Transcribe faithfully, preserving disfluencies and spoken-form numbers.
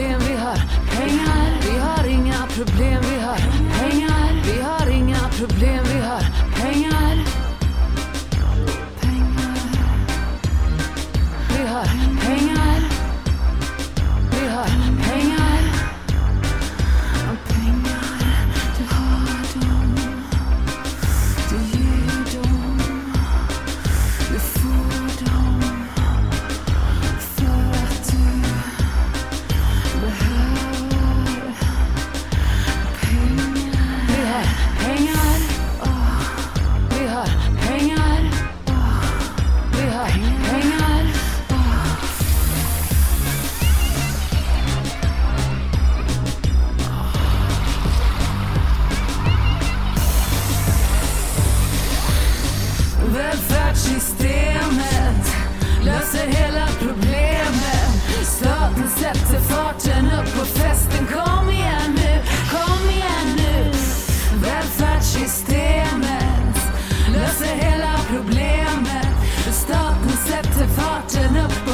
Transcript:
problem, vi har pengar. Vi har inga problem, vi har pengar. Vi har inga problem, vi har pengar. Pengar. Vi har pengar. Vi har pengar. Och pengar, du har dem. Du ger dem. Du får dem. För att du behöver pengar. Vi har pengar. Oh. Vi har pengar. Oh. Vi har pengar. Oh. Välfärdssystemet löser hela problemet. Staten sätter farten upp på festen. Kom igen nu, kom igen nu. Välfärdssystemet löser hela problemet. Staten sätter farten upp på